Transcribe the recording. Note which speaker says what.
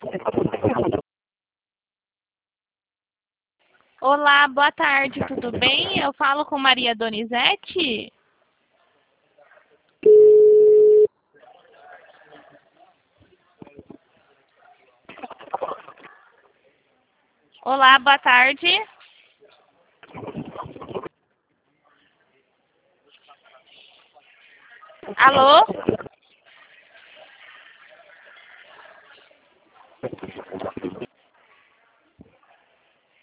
Speaker 1: Olá, boa tarde, tudo bem? Eu falo com Maria Donizete? Olá, boa tarde. Alô?